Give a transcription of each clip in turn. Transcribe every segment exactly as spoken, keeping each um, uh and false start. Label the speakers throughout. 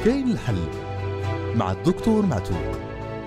Speaker 1: كاين الحل مع الدكتور معتوق.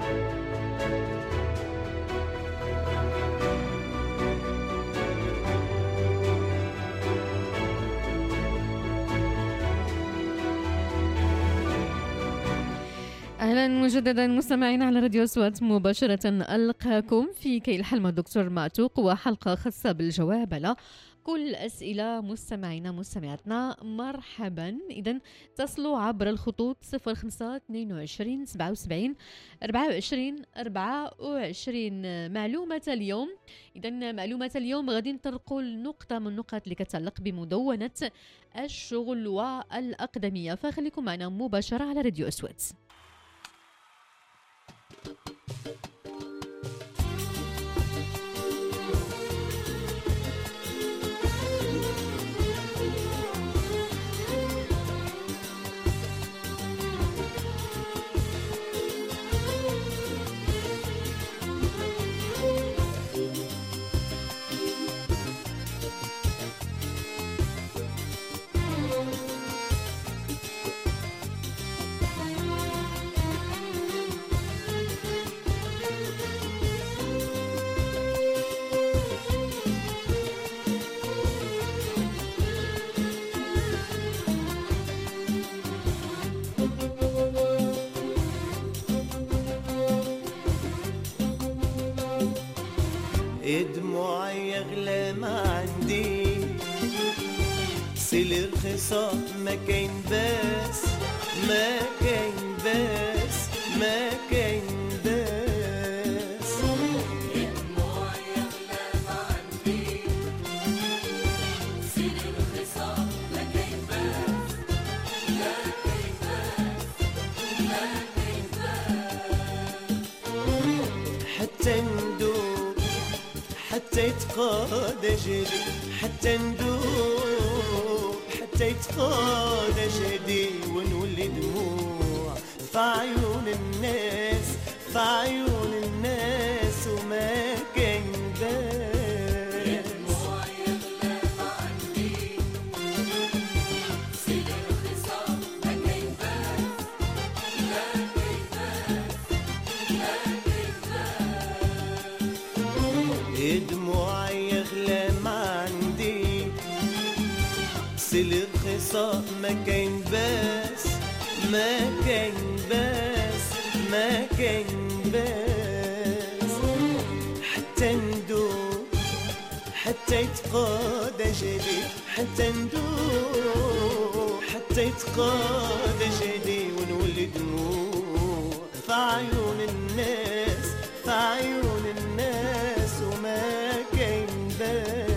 Speaker 2: أهلا مجددا مستمعين على راديو أصوات مباشرة. ألقاكم في كي الحل مع الدكتور معتوق وحلقة خاصة بالجواب على كل أسئلة مستمعينا مستمعاتنا. مرحبا. إذن تصلوا عبر الخطوط صفر خمسة اثنين وعشرين سبعة وسبعين أربعة وعشرين أربعة وعشرين. معلومة اليوم، إذن معلومة اليوم غادي نطرقوا لنقطة من النقاط اللي كتعلق بمدونة الشغل والأقدمية، فخليكم معنا مباشرة على راديو أصوات.
Speaker 3: دموعي يغلى ما عندي، سيل رخيصة ما كاين باس، ما كاين باس، ما كاين باس.
Speaker 4: دموعي يغلى ما عندي، سيل رخيصة ما كاين باس، ما كاين باس، ما كاين باس.
Speaker 3: حتى ندوب حتى يتقاضى جدي، حتى ندوب حتى يتقاضى جدي، ونولي دموع في عيون الناس، في عيون الناس وما كاين باس.
Speaker 4: دموعي يغلى ما عندي، سيل رخيصة ما كاين باس، ما كاين باس، ما كاين باس.
Speaker 3: دموعي يغلى ما عندي، سيل رخيصة ما كاين باس، ما كاين باس، ما كاين باس. حتى ندوب حتى يتقاضى جدي، حتى ندوب حتى يتقاضى جدي، ونولي دموع في عيون الناس، في عيون الناس وما كاين باس.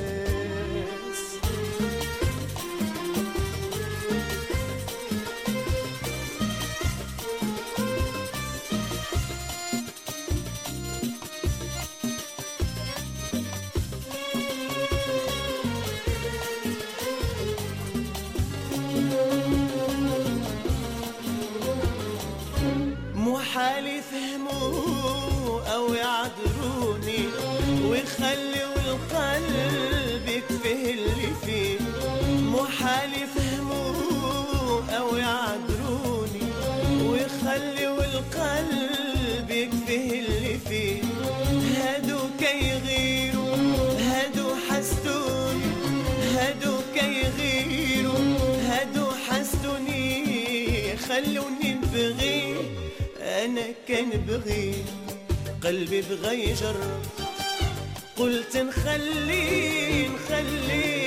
Speaker 3: محال يفهموا أو يعذروني، ويخلوا القلب يكفيه اللي فيه. محال يفهموا أو يعذروني، ويخلوا القلب يكفيه اللي فيه. هادو كيغيروا، هادو حسدوني، هادو كيغيروا، هادو حسدوني، خلوني نبغي أنا كان بغي، قلبي بغى يجرب، قلت نخلي نخلي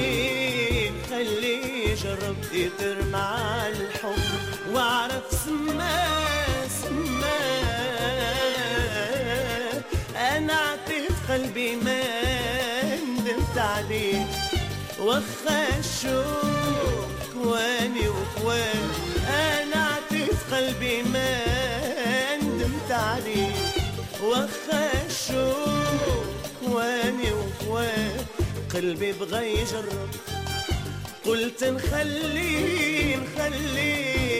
Speaker 3: نخلي يجرب، يطير مع الحب وعرف سما سما. أنا عطيت قلبي ما ندمت عليه، وخا الشوق واني وكوان. أنا عطيت قلبي ما ندمت عليه، وخا الشوق واني وكوان. قلبي بغى يجرب، قلت نخلي نخلي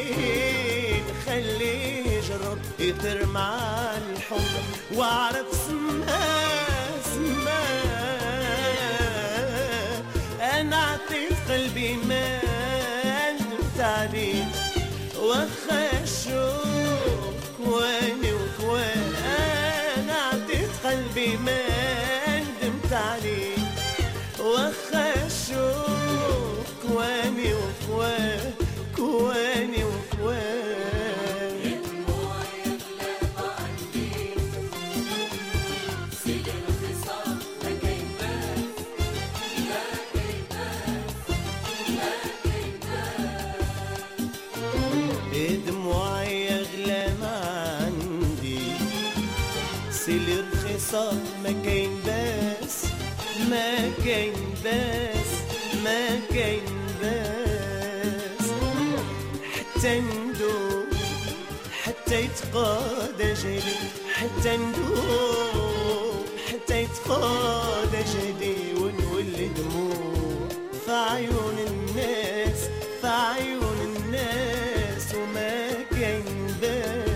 Speaker 3: نخلي يجرب، يطير مع الحب وعرف سما سما. أنا عطيت قلبي ما ندمت عليه، واخا الشوق واني وكوان انا عطيت قلبي ما ندمت عليه واخا الشوق واني وكوان كواني وكوان دموعي اغلى ما عندي سيلي رخيصة ما كاين باس ما كاين باس ما كاين باس حتى ندوب حتى يتقاضى جلي حتى ندوب حتى يتقاضى جلي ونولي دموع في عيون الناس في عيون الناس وما كاين باس.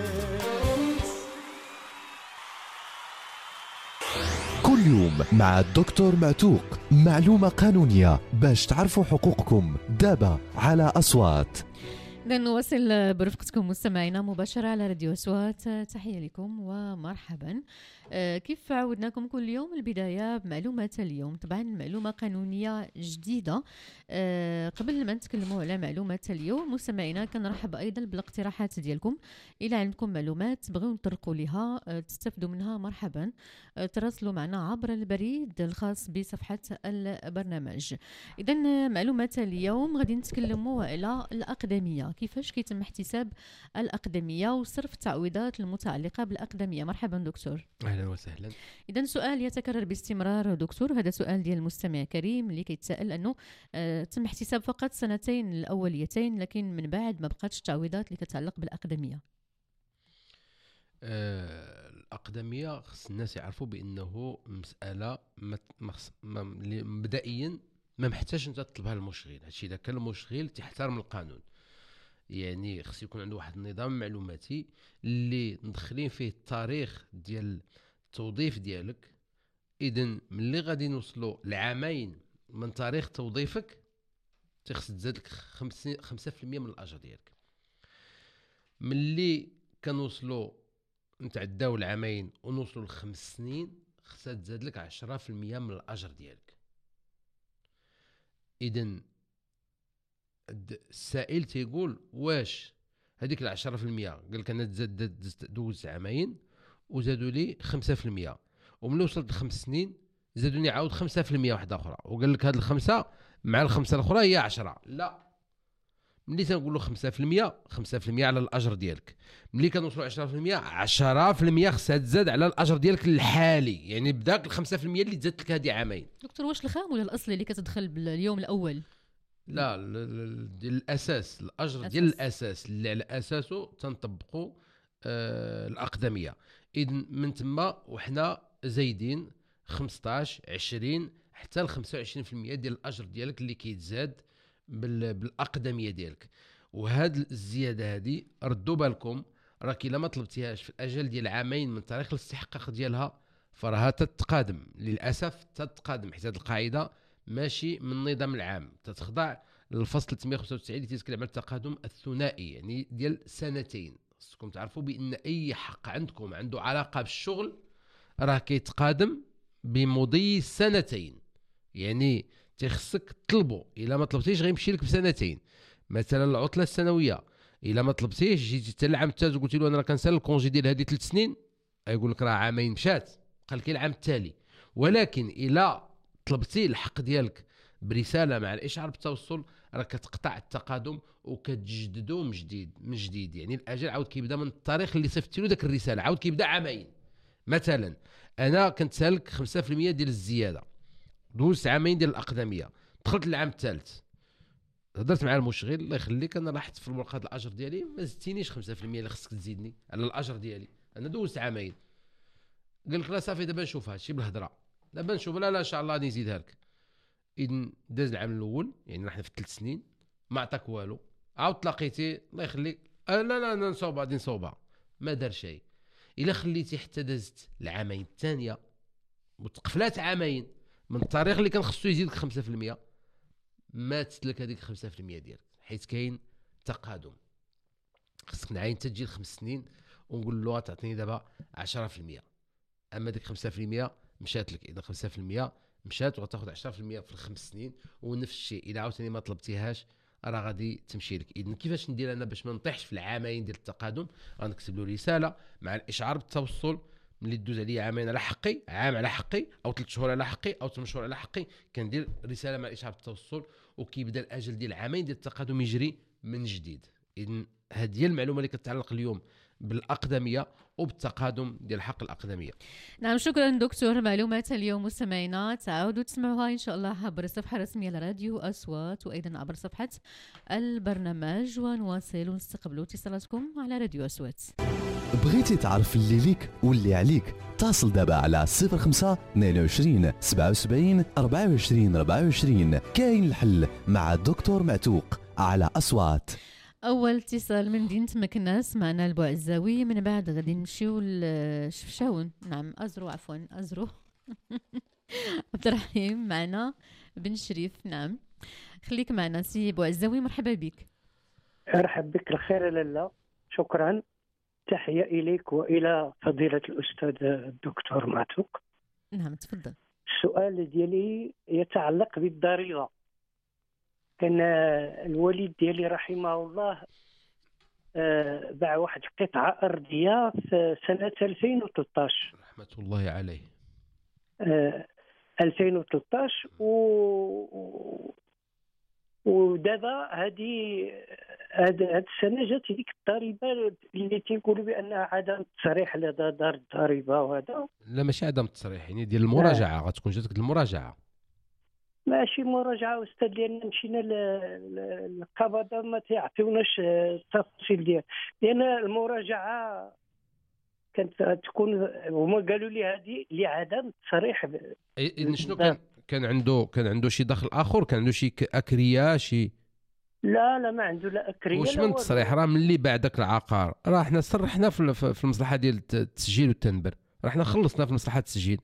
Speaker 1: كل يوم مع الدكتور معتوق، معلومة قانونية باش تعرفوا حقوقكم دابا على أصوات.
Speaker 2: إذا نواصل برفقتكم مستمعينا مباشرة على راديو أصوات. تحية لكم ومرحبا. آه كيف عودناكم كل يوم البداية بمعلومات اليوم، طبعا معلومة قانونية جديدة. آه قبل ما نتكلموا على معلومات اليوم مستمعينا كنرحب أيضا بالاقتراحات ديالكم. إلى عندكم معلومات بغيو نطرقوا لها آه تستفدوا منها مرحبا، آه تراسلوا معنا عبر البريد الخاص بصفحة البرنامج. إذا معلومات اليوم غادي نتكلموا على الأقدمية، كيفاش كيتم احتساب الأقدمية وصرف التعويضات المتعلقة بالأقدمية. مرحبا دكتور.
Speaker 5: اهلا وسهلا.
Speaker 2: اذا سؤال يتكرر باستمرار دكتور، هذا سؤال ديال المستمع كريم اللي كيتساءل انه آه تم احتساب فقط سنتين الاوليتين لكن من بعد ما بقاتش التعويضات اللي كتعلق بالاقدميه.
Speaker 5: آه الاقدميه خص الناس يعرفوا بانه مساله مبدئيا ما محتاج انت تطلبها للمشغل. هادشي اذا كان المشغل تحترم القانون، يعني خص يكون عنده واحد النظام معلوماتي اللي ندخلين فيه التاريخ ديال التوظيف ديالك. اذن ملي غادي نوصلوا لعامين من تاريخ توظيفك تخص تزاد لك خمسة بالمئة من الاجر ديالك. ملي كنوصلوا نتعداو العامين ونوصلوا لخمس سنين خصها تزاد لك عشرة بالمئة من الاجر ديالك. اذن السائل تيقول واش هذيك العشرة في المية قال لك انا تزاد دوز عامين وزادوا لي خمسة في المية، وملي وصلت لخمس سنين زادوني عاود خمسة في المية واحده اخرى، وقال لك هاد الخمسه مع الخمسه الاخرى هي عشرة. لا، ملي تنقول له خمسة في المية خمسة في المية على الاجر ديالك. ملي كنوصلوا عشرة في المية عشرة في المية خصها تزاد على الاجر ديالك الحالي، يعني بداك ال خمسة في المية اللي تزادت لك هذه عامين.
Speaker 2: دكتور واش الخام ولا الاصلي اللي كتدخل باليوم الاول؟
Speaker 5: لا، ديال الاساس، الاجر ديال الاساس اللي على اساسه تنطبقوا آه الاقدميه. اذن من تما وحنا زايدين خمسطاش عشرين حتى ل خمسة وعشرين بالمئة ديال الاجر ديالك اللي كيتزاد بالاقدميه ديالك. وهاد الزياده هذه ردوا بالكم راه كي لما طلبتيهاش في الاجل ديال عامين من تاريخ الاستحقاق ديالها فراها تتقادم، للاسف تتقادم، حيت هذه القاعده ماشي من النظام العام، تتخضع للفصل ثلاثمئة وخمسة وتسعين اللي تيتكلم على التقادم الثنائي، يعني ديال سنتين. خصكم تعرفوا بان اي حق عندكم عنده علاقه بالشغل راه كيتقادم بمضي سنتين، يعني تيخصك تطلبوا. الا ما طلبتيش غيمشي لك بسنتين. مثلا العطله السنويه الا ما طلبتيش جيتي حتى العام الثالث قلتي له انا راه كنسال الكونجي ديال هذه ثلاث سنين، يقول لك راه عامين مشات، قال لك العام التالي. ولكن الا طلبتي الحق ديالك برساله مع الاشعار بالتوصل راه كتقطع التقادم وكتجددو من جديد من جديد، يعني الاجل عاود كيبدا من التاريخ اللي صيفطتي له داك الرساله، عاود كيبدا عامين. مثلا انا كنت سالك خمسة بالمئة ديال الزياده، دوزت عامين ديال الاقدميه، دخلت للعام الثالث، هضرت مع المشغل الله يخليك انا لاحظت في الورقه الاجر ديالي ما زدتينيش خمسة بالمئة اللي خصك تزيدني على الاجر ديالي، انا دوزت عامين. قال لك لا صافي دابا نشوف هادشي بالهضره، دابا نشوف، لا لا ان شاء الله غادي نزيدها لك. اذن داز العام الاول، يعني نحن في ثلاث سنين ما عطاك والو، عاود تلاقيتي الله يخليك أه لا لا انا نصوبها غادي نصوبها، ما دار شيء. الا خليتي حتى دازت العامين الثانيه وتقفلات عامين من التاريخ اللي كان خصو يزيدك خمسة بالمئة، ماتت لك هذيك خمسة بالمئة ديالك، حيت كاين تقادم. خصك نعاين تجي لخمس سنين ونقول له تعطيني دابا عشرة في المية، اما ديك خمسة في المية مشات لك، اذا خمسة في المية مشات وغتاخذ عشرة في المية في الخمس سنين. ونفس الشيء الا عاوتاني ما طلبتيهاش راه غادي تمشي لك. اذا كيفاش ندير انا باش ما نطيحش في العامين ديال التقادم؟ غنكتب له رساله مع الاشعار بالتوصل ملي دوز عليا عامين على حقي، عام على حقي، او ثلاث شهور على حقي، او ثمان شهور على حقي، كندير رساله مع الاشعار بالتوصل وكيبدا الاجل ديال العامين ديال التقادم يجري من جديد. اذا هذه هي المعلومه اللي كتعلق اليوم بالاقدميه وبالتقادم ديال حق الاقدميه.
Speaker 2: نعم، شكرا دكتور. معلومات اليوم مستمعينا تعاودوا تسمعوها ان شاء الله عبر الصفحه الرسميه لراديو اصوات، وايضا عبر صفحه البرنامج، ونواصل ونستقبلوا اتصالاتكم على راديو اصوات.
Speaker 1: بغيتي تعرف اللي ليك واللي عليك؟ اتصل دابا على صفر خمسة اثنين وعشرين سبعة وسبعين أربعة وعشرين أربعة وعشرين. كاين الحل مع الدكتور معتوق على أصوات.
Speaker 2: اول اتصال من مدينه مكناس معنا البوعزاوي، من بعد غادي نمشيو لشفشاون. نعم ازرو، عفوا ازرو. عبد الرحيم معنا بن شريف. نعم خليك معنا سي بوعزاوي، مرحبا بك.
Speaker 6: ارحب بك. الخير لاله، شكرا. تحية إليك وإلى فضيلة الأستاذ الدكتور معتوق.
Speaker 2: نعم تفضل.
Speaker 6: السؤال ديالي يتعلق بالضريبة. كان الوالد ديالي رحمه الله باع واحد القطعة أرضية في سنة ألفين وثلاثة عشر،
Speaker 5: رحمة الله عليه.
Speaker 6: ألفين وثلاثة عشر و ودابا هذه هذه السنه جات ديك الضريبه اللي تيقولوا بانها عدم تصريح لدار الضريبه. وهذا
Speaker 5: لا ماشي عدم تصريح، يعني ديال المراجعه. غتكون جاتك المراجعه.
Speaker 6: ماشي مراجعه استاذ، لان مشينا للقبضه ما تيعطيوناش التفاصيل ديال لان المراجعه كانت تكون، هما قالوا لي هذه لعدم تصريح.
Speaker 5: اذن شنو كان كان عنده كان عنده شي دخل اخر؟ كان عنده شي اكريا شي؟
Speaker 6: لا لا ما عنده لا اكريا.
Speaker 5: واش من تصريح؟ راه ملي باع داك العقار راه حنا صرحنا في في المصلحه ديال التسجيل والتنبر، راه حنا خلصنا في مصلحه التسجيل،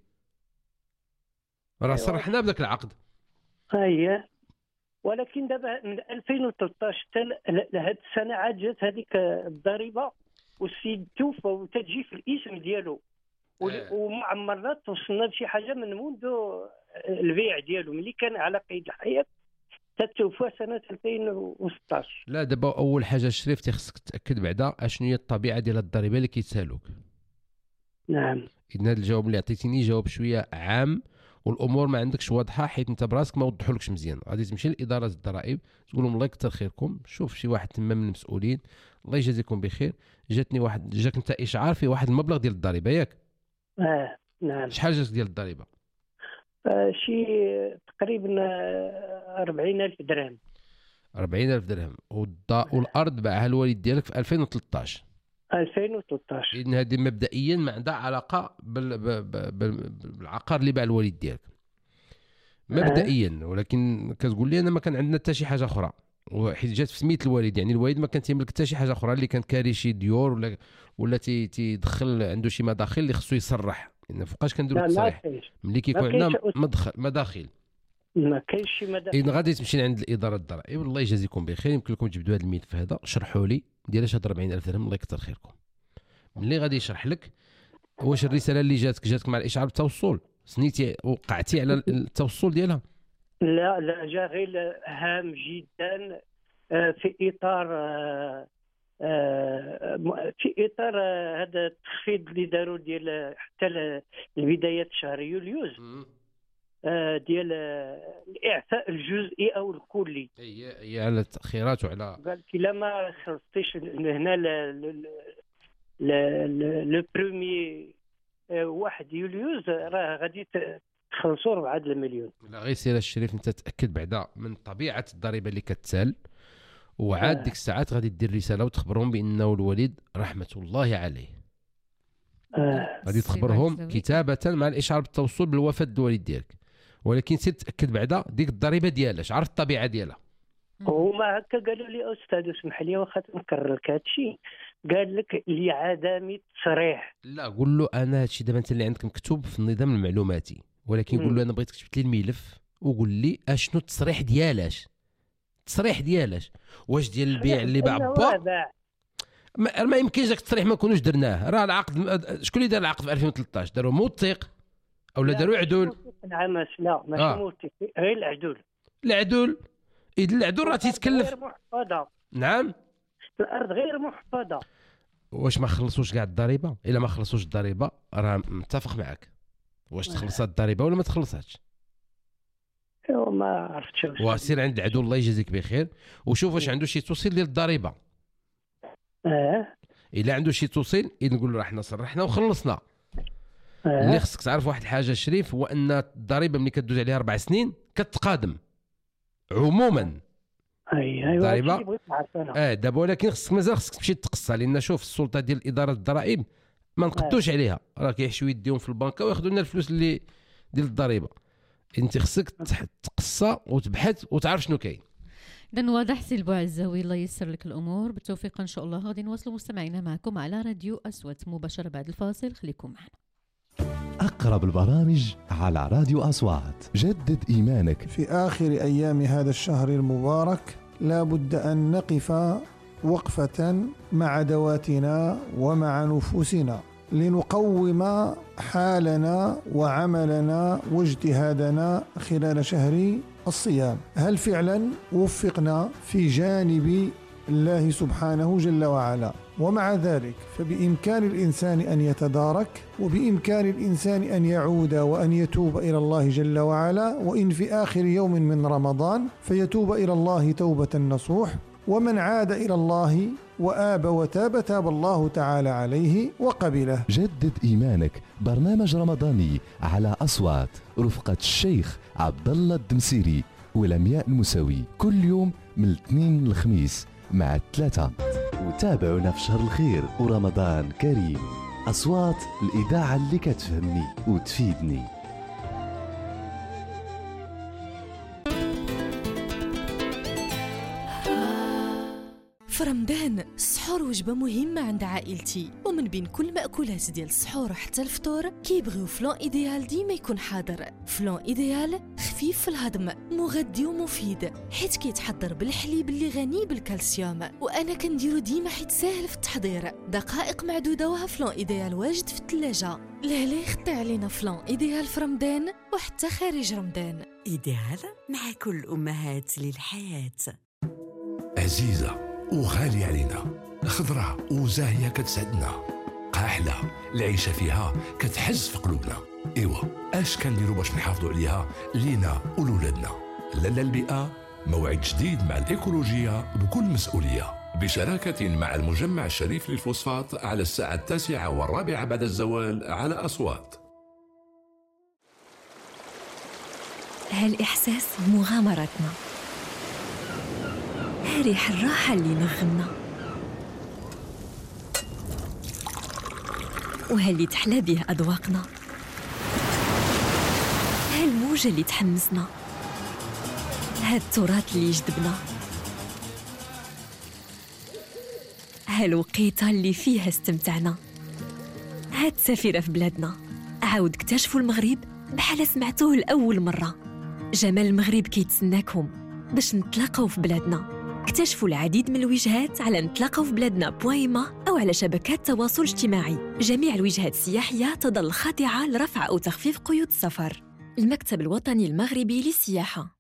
Speaker 5: راه صرحنا بداك العقد.
Speaker 6: اييه، ولكن دابا من ألفين وثلاثة عشر حتى لهاد السنه عاد جات هذيك الضريبه والسيد توفى وتجي في الاسم ديالو، وما عمرنا توصلنا لشي حاجه من منذ البيع ديالو ملي كان على قيد الحياه تتوفى سنه ألفين وستة عشر.
Speaker 5: لا دابا اول حاجه الشريف تيخصك تاكد بعدا اشنو هي الطبيعه ديال الضريبه اللي كيتسالوك.
Speaker 6: نعم.
Speaker 5: اذا هذا الجواب اللي عطيتيني جواب شويه عام والامور ما عندكش واضحه، حيت انت براسك ما وضحولكش مزيان. غادي تمشي لاداره الضرائب تقول لهم الله يكثر خيركم، شوف شي واحد تما من المسؤولين الله يجازيكم بخير، جاتني واحد جاك انت اشعار في واحد المبلغ ديال الضريبه ياك؟
Speaker 6: اه نعم.
Speaker 5: شحال جات ديال الضريبه؟
Speaker 6: آه شي تقريبا أربعين ألف درهم.
Speaker 5: أربعين ألف درهم. والض... والارض باعها الوالد ديالك في ألفين وثلاثة عشر.
Speaker 6: ألفين وثلاثة عشر.
Speaker 5: اذن هذه مبدئيا ما عندها علاقه بال... بال... بالعقار اللي باع الوالد ديالك مبدئيا. ولكن كتقول لي انا ما كان عندنا حتى شي حاجه اخرى، وحيت جات في سميت الوالد، يعني الوالد ما كان تيملك حتى شي حاجه اخرى، اللي كان كاري شي ديور ولا ولا تي تيدخل عنده شي مداخل اللي خصو يصرح. يعني فوقاش كنديروا التصريح ملي كيكون عندنا مدخل مداخل
Speaker 6: ما كاينش شي مداخل.
Speaker 5: اذا غادي تمشي عند الاداره الضرائب الله يجازيكم بخير، يمكن لكم تجبدوا هذا الملف هذا، شرحوا لي ديال هاد أربعين ألف درهم الله يكثر خيركم. ملي غادي يشرح لك واش الرساله اللي جاتك جاتك مع الاشعار بالتوصل، سنيتي وقعتي على التوصل ديالها؟
Speaker 6: لا لا جا غير هام جدا في اطار في اطار هذا التخفيض اللي داروا ديال حتى لبدايه شهر يوليوز ديال الاعفاء الجزئي او الكلي.
Speaker 5: هي هي على التاخيرات وعلى
Speaker 6: قال لك الا ما خلصتيش هنا لو بروميي واحد يوليوز راه غادي تخلصوا أربعة المليون.
Speaker 5: لا غير سير الشريف انت تاكد بعدا من طبيعه الضريبه اللي كتسال، وعاد ديك الساعات غادي دير رساله وتخبرهم بانه الوالد رحمه الله عليه.
Speaker 6: آه.
Speaker 5: غادي تخبرهم كتابه مع الاشعار بالتوصل بالوفاه الوالد ديالك، ولكن سير تاكد بعدا ديك الضريبه ديالها عرف الطبيعه ديالها.
Speaker 6: هما هكا قالوا لي استاذ اسمح لي واخا نكرر لك هادشي، قال لك لعدم التصريح.
Speaker 5: لا قول له انا هادشي دابا انت اللي عندك مكتوب في النظام المعلوماتي، ولكن قول له انا بغيتك تكتب لي الملف وقول لي اشنو التصريح ديالاش التصريح ديالاش واش ديال البيع اللي باع با ما, ما يمكنش داك التصريح ما نكونوش درناه. راه العقد شكون اللي دار العقد في ألفين وثلاثطاش؟ داروا موثق او لا داروا عدول؟
Speaker 6: نعم لا ماشي
Speaker 5: آه.
Speaker 6: موثق، غير العدول.
Speaker 5: العدول اذا العدول راه تيتكلف.
Speaker 6: غير محفظه.
Speaker 5: نعم
Speaker 6: الارض غير محفظه.
Speaker 5: واش ما خلصوش كاع الضريبه؟ الا ما خلصوش الضريبه راه متفق معك. واش تخلصات الضريبه ولا ما تخلصاتش؟
Speaker 6: ايوا ما عرفتش.
Speaker 5: وسير عند العدو الله يجازيك بخير وشوف واش عنده شي توصيل ديال الضريبه.
Speaker 6: اه
Speaker 5: الا عنده شي توصيل نقول له راه حنا صرحنا وخلصنا.
Speaker 6: اه
Speaker 5: اللي خصك تعرف واحد الحاجه شريف، هو ان الضريبه ملي كدوز عليها اربع سنين كتقادم عموما.
Speaker 6: اي ايوا
Speaker 5: ضريبة.
Speaker 6: بغيت نعرف انا.
Speaker 5: اه دابا ولكن خصك مازال خصك تمشي تقصى، لان شوف السلطه ديال اداره الضرائب ما نقدوش عليها، راه كيحشوا يديهم في البنكه وياخذوا لنا الفلوس اللي ديال الضريبه. انت خصك تح- تقصى وتبحث وتعرف شنو كاين.
Speaker 2: إذن واضح سي البوعزاوي، الله ييسر لك الأمور بالتوفيق إن شاء الله. غادي نواصلوا مستمعينا معكم على راديو أصوات مباشرة بعد الفاصل، خليكم معنا.
Speaker 1: أقرب البرامج على راديو أصوات. جدد إيمانك.
Speaker 7: في آخر أيام هذا الشهر المبارك لا بد أن نقف وقفة مع ذواتنا ومع نفوسنا لنقوم حالنا وعملنا واجتهادنا خلال شهر الصيام. هل فعلا وفقنا في جانب الله سبحانه جل وعلا؟ ومع ذلك فبإمكان الإنسان أن يتدارك، وبإمكان الإنسان أن يعود وأن يتوب إلى الله جل وعلا، وإن في آخر يوم من رمضان فيتوب إلى الله توبة نصوح. ومن عاد إلى الله وآب وتاب تاب الله تعالى عليه وقبله.
Speaker 1: جدد إيمانك، برنامج رمضاني على أصوات رفقة الشيخ عبد الله الدمسيري ولمياء المساوي، كل يوم من الاثنين للخميس مع الثلاثة. وتابعونا في شهر الخير ورمضان كريم. أصوات الإذاعة اللي كتفهمني وتفيدني.
Speaker 8: في رمضان السحور وجبة مهمة عند عائلتي، ومن بين كل مأكولات ديال السحور حتى الفطور كيبغيو فلان إيديال ديما يكون حاضر. فلان إيديال خفيف في الهضم، مغذي ومفيد، حيت كيتحضر بالحليب اللي غني بالكالسيوم، وأنا كنديرو ديما حيت ساهل في التحضير. دقائق معدودة وها فلان إيديال واجد في الثلاجة. لهلا يخطي علينا فلان إيديال في رمضان وحتى خارج رمضان.
Speaker 9: إيديال مع كل أمهات للحياة.
Speaker 10: عزيزة وغالية علينا، خضرة وزاهية كتسعدنا، قاحلة العيشة فيها كتحز في قلوبنا. إيوا اش كنديروا باش نحافظوا عليها لينا ولولادنا؟ لالا البيئة موعد جديد مع الإيكولوجية بكل مسؤولية، بشراكة مع المجمع الشريف للفوسفات على الساعة التاسعة والرابعة بعد الزوال على أصوات.
Speaker 8: هالإحساس بمغامرتنا، هاريح الراحة اللي نغمنا، وهاللي تحلى به أذواقنا، هالموجة اللي تحمسنا، هالتراث اللي يجذبنا، هالوقيتة اللي فيها استمتعنا، هالسفيرة في بلادنا. عاود اكتشفوا المغرب بحال سمعتوه لأول مرة. جمال المغرب كيتسناكم باش نتلاقاو في بلادنا. اكتشفوا العديد من الوجهات على نتلاقاو في بلادنا بويما أو على شبكات التواصل الاجتماعي. جميع الوجهات السياحية تظل خاضعة لرفع أو تخفيف قيود السفر. المكتب الوطني المغربي للسياحة.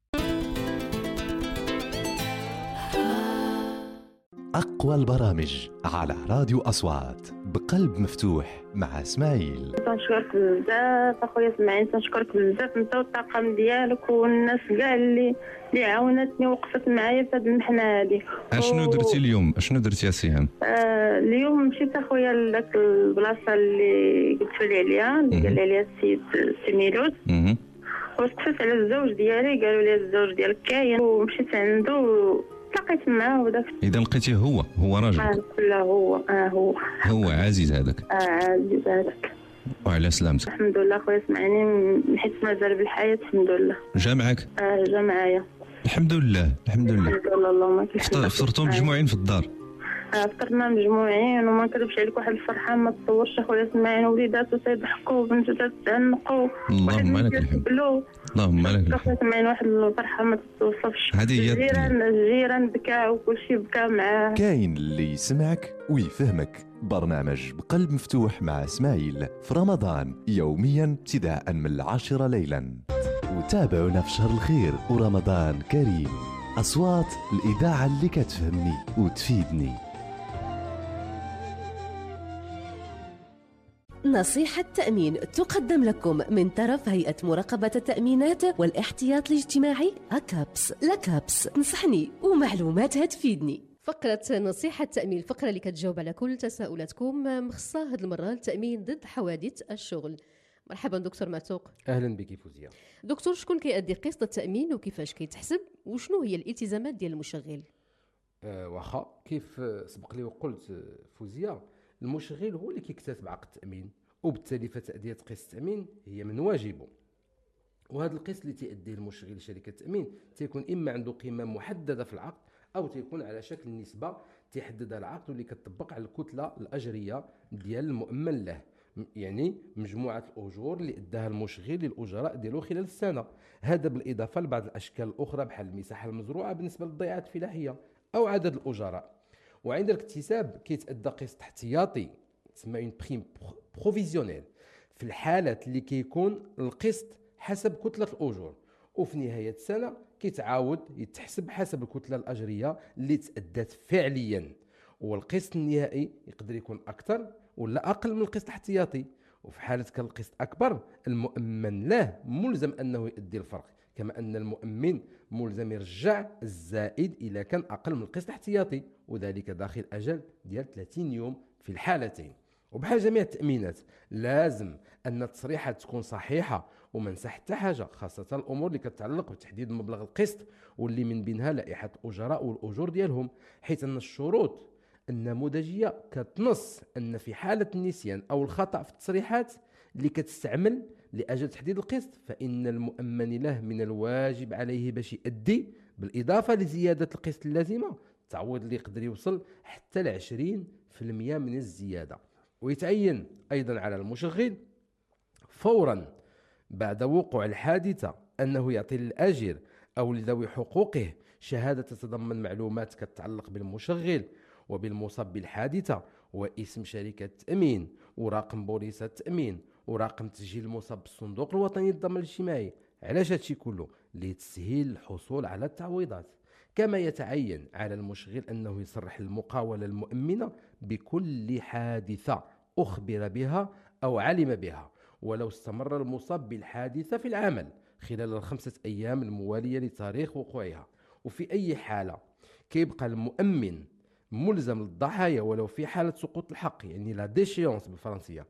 Speaker 1: أقوى البرامج على راديو أصوات بقلب مفتوح مع إسماعيل.
Speaker 11: تنشكرك بزاف اخويا اسماعيل، تنشكرك بزاف انت والطاقم ديالك والناس كاع اللي اللي عاونتني ووقفت معايا في هذه المحنه هذه.
Speaker 12: اشنو درتي اليوم؟ اشنو درتي يا سهام؟
Speaker 11: آه اليوم مشيت اخويا لذاك البلاصه اللي قلت لي عليها، اللي قال لي عليها السيد سميلوت، وتكفت على الزوج ديالي، قالوا لي الزوج ديالك كاين، ومشيت عنده تلاقيت معاه وداك.
Speaker 12: اذا لقيتيه هو هو راجل؟
Speaker 11: اه لا هو اه هو
Speaker 12: هو عزيز هذاك؟
Speaker 11: اه عزيز هذاك.
Speaker 12: وعلى سلامتك.
Speaker 11: الحمد لله خويا اسمعني، حيت مازال بالحياه الحمد لله.
Speaker 12: جا معك؟
Speaker 11: اه جا معايا
Speaker 12: الحمد لله الحمد لله.
Speaker 11: الحمد لله اللهم لك الحمد.
Speaker 12: فطرتوا مجموعين في الدار؟
Speaker 11: فطرنا مجموعين وما نكذبش عليك واحد الفرحه ما تصورش اخويا سمعين وليداتو تيضحكوا وبنتو تتعنقوا
Speaker 12: اللهم لك الحمد اللهم لك الحمد
Speaker 11: سمعين واحد الفرحه ما تتوصفش.
Speaker 12: هذه هي
Speaker 11: الجيران الجيران بكاو وكل شيء بكى معاه.
Speaker 1: كاين اللي يسمعك ويفهمك. برنامج بقلب مفتوح مع اسماعيل في رمضان يوميا ابتداء من العاشرة ليلا. وتابعونا في شهر الخير ورمضان كريم. أصوات الإذاعة اللي كتفهمني وتفيدني.
Speaker 13: نصيحة تأمين تقدم لكم من طرف هيئة مراقبة التأمينات والاحتياط الاجتماعي أكابس. لكابس تنصحني ومعلوماتها تفيدني.
Speaker 2: فقرة نصيحة تأمين، الفقرة اللي كتجاوب على كل تساؤلاتكم، مخصصة هذه المرة للتأمين ضد حوادث الشغل. مرحبا دكتور معتوق.
Speaker 14: اهلا بك فوزيه.
Speaker 2: دكتور، شكون كيأدي قسط التأمين وكيفاش كيتحسب وشنو هي الالتزامات ديال المشغل؟
Speaker 14: أه واخا كيف سبق لي وقلت فوزيه، المشغل هو اللي كيكتسب عقد التأمين، وبالتالي فتأدية قسط التأمين هي من واجبه. وهذا القسط اللي تيأديه المشغل لشركة التأمين تيكون إما عنده قيمة محددة في العقد أو تيكون على شكل نسبة تيحددها العقد واللي كتطبق على الكتلة الأجرية ديال المؤمن له، يعني مجموعة الأجور اللي أداها المشغل للأجراء ديالو خلال السنة. هذا بالإضافة لبعض الأشكال الأخرى بحال المساحة المزروعة بالنسبة للضيعات الفلاحية أو عدد الأجراء. وعند الاكتساب كيتأدى قسط احتياطي تسمى اون بريم بروفيزيونيل في الحالات اللي كيكون القسط حسب كتلة الأجور، وفي نهاية السنة كيتعاود يتحسب حسب الكتلة الأجرية اللي تأدت فعليا. والقسط النهائي يقدر يكون أكثر ولا أقل من القسط الاحتياطي، وفي حالة كان القسط أكبر المؤمن له ملزم أنه يؤدي الفرق، كما أن المؤمن ملزم يرجع الزائد إلى كان أقل من القسط الاحتياطي، وذلك داخل أجل ديال ثلاثين يوم في الحالتين. وبحال جميع التأمينات لازم أن التصريحات تكون صحيحة وما نسى حتى حاجة، خاصة الأمور اللي كتعلق بتحديد مبلغ القسط واللي من بينها لائحة الأجراء والأجور ديالهم، حيث أن الشروط النموذجية كتنص أن في حالة النسيان أو الخطأ في التصريحات اللي كتستعمل لأجل تحديد القسط فإن المؤمن له من الواجب عليه باش يؤدي بالإضافة لزيادة القسط اللازمة التعويض اللي يقدر يوصل حتى ل عشرين بالمئة من الزيادة. ويتعين أيضا على المشغل فورا بعد وقوع الحادثة أنه يعطي للأجر أو لذوي حقوقه شهادة تتضمن معلومات كتتعلق بالمشغل وبالمصاب بالحادثة واسم شركة التأمين ورقم بوليصة التأمين ورقم تسجيل المصاب بالصندوق الوطني للضمان الاجتماعي. علاش هادشي كله؟ لتسهيل الحصول على التعويضات. كما يتعين على المشغل أنه يصرح المقاولة المؤمنة بكل حادثة أخبر بها أو علم بها ولو استمر المصاب بالحادثة في العمل خلال الخمسة أيام الموالية لتاريخ وقوعها. وفي أي حالة كيبقى المؤمن ملزم للضحايا ولو في حالة سقوط الحق، يعني لا ديشيونس بالفرنسية،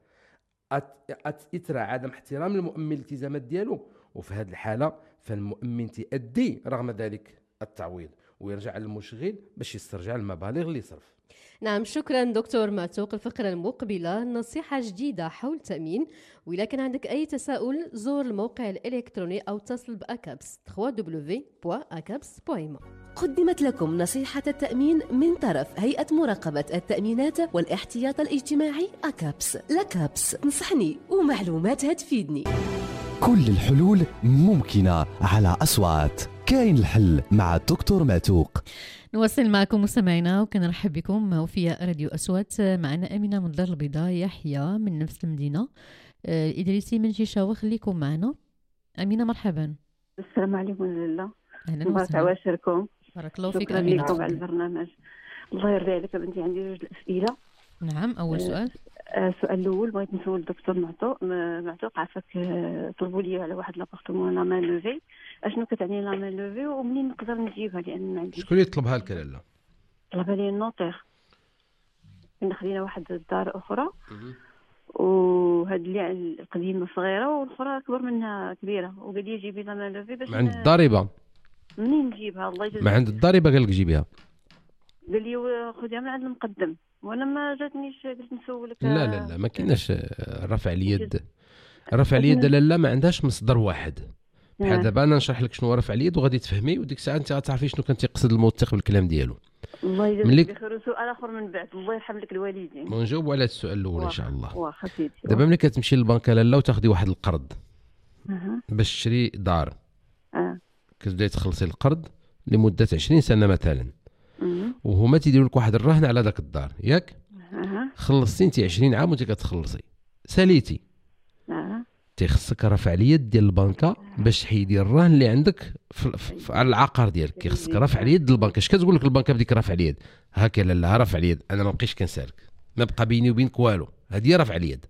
Speaker 14: إثر عدم احترام المؤمن الالتزامات ديالو، وفي هذه الحالة فالمؤمن تأدي رغم ذلك التعويض ويرجع للمشغل باش يسترجع المبالغ اللي صرف.
Speaker 2: نعم، شكرا دكتور معتوق. الفقرة المقبلة نصيحة جديدة حول التأمين، وإذا كان عندك أي تساؤل زور الموقع الإلكتروني أو اتصل بأكابس دبليو دبليو دبليو دوت أكابس دوت إم.
Speaker 13: قدمت لكم نصيحة التأمين من طرف هيئة مراقبة التأمينات والاحتياط الاجتماعي أكابس. لكابس تنصحني ومعلوماتها تفيدني.
Speaker 1: كل الحلول ممكنة على أصوات. كاين الحل مع الدكتور معتوق.
Speaker 2: نواصل معكم مستمعينا وكنرحب بكم في راديو أصوات. معنا أمينة من دار البيضاء، يحيى من نفس المدينة، الإدريسي من شيشاوة. خليكم معنا. أمينة مرحبا.
Speaker 11: السلام عليكم لله.
Speaker 2: أهلا وسهلا.
Speaker 11: عواشركم.
Speaker 2: بارك الله فيك
Speaker 11: شكرا
Speaker 2: أمينة.
Speaker 11: لكم على البرنامج. الله يرضي عليك بنتي. عندي جوج الأسئلة.
Speaker 2: نعم، أول سؤال.
Speaker 11: السؤال الأول بغيت نسول الدكتور معتوق. معتوق عافاك طلبوا لي على واحد لابارتمون لا مان لوفي، اشنو كتعني لا مان لوفي ومنين نقدر نجيبها؟ لأن ما عنديش.
Speaker 5: شكون اللي طلبها لك لاله؟
Speaker 11: طلبها لي النوطير. كنا خدينا واحد الدار أخرى وهاد اللي القديمة صغيرة والأخرى أكبر منها كبيرة، وقال لي جيبي لا مان لوفي باش.
Speaker 5: ما عند الضريبة.
Speaker 11: منين نجيبها؟ الله يجزاك.
Speaker 5: ما عند الضريبة قال لك جيبيها.
Speaker 11: قال لي خذيها من عند المقدم وانا ما جاتنيش. قلت نسولك.
Speaker 5: لا لا لا ما كايناش رفع اليد. رفع اليد لاله ما عندهاش مصدر واحد. بحال دابا انا نشرح لك شنو رفع اليد وغادي تفهمي، وديك الساعه انت غتعرفي شنو كان تيقصد الموثق بالكلام ديالو.
Speaker 11: الله
Speaker 5: ملي-
Speaker 11: يجزيك بخير. وسؤال اخر من بعد، الله يرحم لك الوالدين.
Speaker 5: ونجاوب على السؤال الاول ان شاء الله.
Speaker 11: واخا سيدي.
Speaker 5: دابا ملي كتمشي للبنكه لاله وتاخدي واحد القرض
Speaker 11: أها.
Speaker 5: باش تشري دار،
Speaker 11: اه
Speaker 5: كتبداي تخلصي القرض لمده عشرين سنه مثلا،
Speaker 11: أها.
Speaker 5: وهما تيديروا لك واحد الرهن على داك الدار، ياك
Speaker 11: اها
Speaker 5: خلصتي انت عشرين عام وانت كتخلصي، ساليتي
Speaker 11: اها
Speaker 5: تيخصك رفع اليد ديال البنكه باش تحيدي الرهن اللي عندك في, في, في على العقار ديالك. كيخصك رفع اليد البنكه. اش كتقول لك البنكه بديك رفع اليد؟ هكا لا رفع اليد، انا ما بقيتش كنسالك، ما بقى بيني وبينك والو، هذه رفع اليد.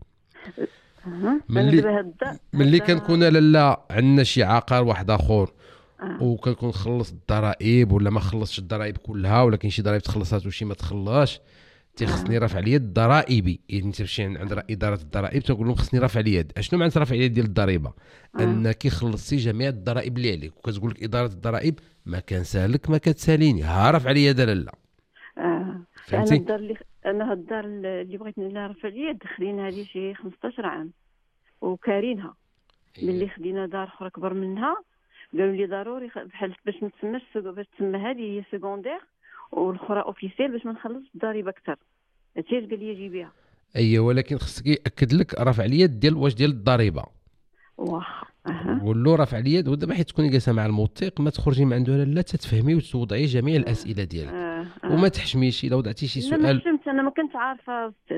Speaker 11: اها.
Speaker 5: ملي
Speaker 11: دابا هاد الدار-
Speaker 5: ملي
Speaker 11: هاد-
Speaker 5: كنكون لالا عندنا شي عقار واحد اخر
Speaker 11: آه.
Speaker 5: وكنكون خلص الضرائب ولا ما خلصش الضرائب كلها، ولا كاين شي ضرائب تخلصات وشي ما تخلصش، تيخصني رفع اليد الضرائبي. اذا انت تمشي عند اداره الضرائب تنقول لهم خصني رفع اليد. اشنو معنى رفع اليد ديال الضريبه؟
Speaker 11: آه.
Speaker 5: انك خلصتي جميع الضرائب اللي عليك، وكتقول لك اداره الضرائب ما كنسالك ما كتساليني، ها رفع اليد لالا.
Speaker 11: اه
Speaker 5: فهمتي؟
Speaker 11: انا الدار اللي انا هاد الدار اللي بغيت نعرف عليا دخلينا هذه شي خمسطاش عام وكارينها. ملي خدينا دار اخرى كبر منها قالوا لي ضروري خ- بحال باش ما تسماش سكو- باش تسمى هذه هي سكوندير والاخرى اوفيسيال باش ما نخلصش الضريبه اكثر. هادشي اللي قال لي جيبيها.
Speaker 5: ايوه ولكن خصك ياكد لك رفع اليد ديال واش ديال الضريبه.
Speaker 11: واخا اها
Speaker 5: قول له رفع اليد، ودابا حيت تكوني جالسه مع الموثق ما تخرجي من عنده لا تتفهمي وتوضعي جميع الاسئله ديالك،
Speaker 11: آه. آه.
Speaker 5: وما تحشميش الا وضعتي شي
Speaker 11: لا ما
Speaker 5: سؤال.
Speaker 11: فهمت، انا ما كنت عارفه استاذ.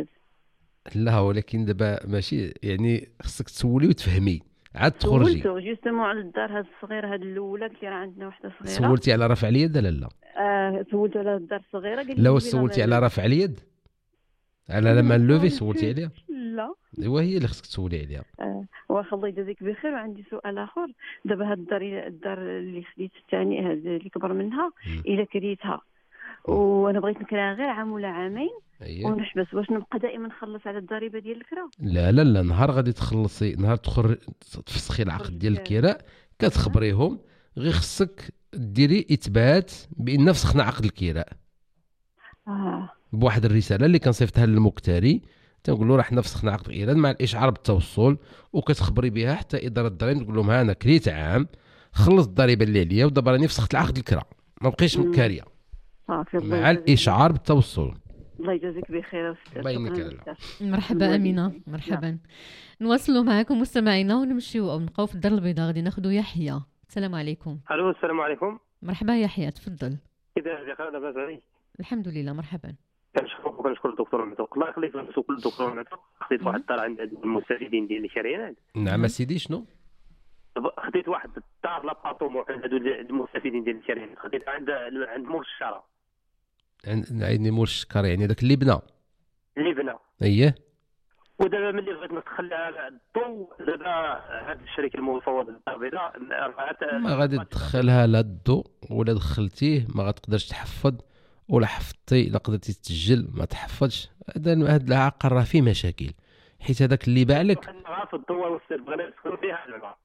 Speaker 5: لا ولكن دابا ماشي يعني خصك تسولي وتفهمي عاد تخرجي.
Speaker 11: سولتو جوستومون على الدار هاد الصغيره هاد الاولى قلت لي راه عندنا واحده صغيره.
Speaker 5: سولتي على رفع اليد لا لا؟
Speaker 11: اه سولتو على الدار الصغيره قال لي
Speaker 5: لا
Speaker 11: جيبي
Speaker 5: سولتي
Speaker 11: لنا-
Speaker 5: على رفع اليد؟ على لما نلوفي سولتي عليها؟
Speaker 11: لا
Speaker 5: ايوا هي اللي خصك تسولي عليها.
Speaker 11: آه. واخا الله يجازيك بخير. وعندي سؤال اخر. دابا هاد الدار الدار اللي خديت الثاني هاد اللي كبر منها الا كريتها وانا بغيت نكريها غير عام ولا عامين
Speaker 5: اييه
Speaker 11: ونحبس، واش نبقى دائما نخلص على الضريبه ديال الكرا؟
Speaker 5: لا لا لا، نهار غادي تخلصي، نهار تخر تفسخي العقد ديال الكراء كتخبريهم، غير خصك ديري اثبات بان فسخنا عقد الكراء
Speaker 11: اه
Speaker 5: بواحد الرساله اللي كنصيفطها للمكتري، تنقول له راه حنا فسخنا عقد الكراء مع الاشعار بالتوصل، وكتخبري بها حتى اداره الضرائب تقول لهم ها انا كريت عام خلص الضريبه اللي عليا ودابا راني فسخت العقد الكراء ما بقيتش
Speaker 11: مم.
Speaker 5: كاريه،
Speaker 11: صافي الله
Speaker 5: مع
Speaker 11: يجازيك
Speaker 5: الاشعار بالتوصل.
Speaker 11: الله يجازيك بخير استاذ.
Speaker 5: الله يعينك
Speaker 11: شكراً
Speaker 5: يا لالا.
Speaker 11: بزاف.
Speaker 2: مرحبا امينه، مرحبا. نواصلوا معكم مستمعينا ونمشيو او نبقاو في الدار البيضاء. غادي ناخذوا يحيى. السلام عليكم.
Speaker 15: الو السلام عليكم.
Speaker 2: مرحبا يحيى، تفضل.
Speaker 15: كيف حالك؟ لاباس عليك؟
Speaker 2: الحمد لله مرحبا.
Speaker 15: كنشكرك وكنشكر الدكتور معتوق. الله يخليك نسوق الدكتور معتوق. خديت واحد الدار عند المستفيدين ديال الشريانات.
Speaker 5: نعم اسيدي شنو؟
Speaker 15: خديت واحد الدار لابارتومون عند هادو المستفيدين ديال الشريانات، خديت عند عند مول الشارع.
Speaker 5: عندي مول الشكر يعني داك اللي بنا
Speaker 15: اللي بنا.
Speaker 5: اييه.
Speaker 15: ودابا ملي بغيت ندخلها الضوء دابا هاد الشركه المفوضه للدار البيضاء رفعت
Speaker 5: ما غادي تدخلها لا الضوء ولا دخلتيه ما غتقدرش تحفظ، ولا حفظتي لا قدرتي تسجل ما تحفظش. هذا هاد العقار راه فيه مشاكل، حيت هذاك اللي باع لك
Speaker 15: دخلناها في الضوء واستاذ بغينا ندخلوا فيها الماء.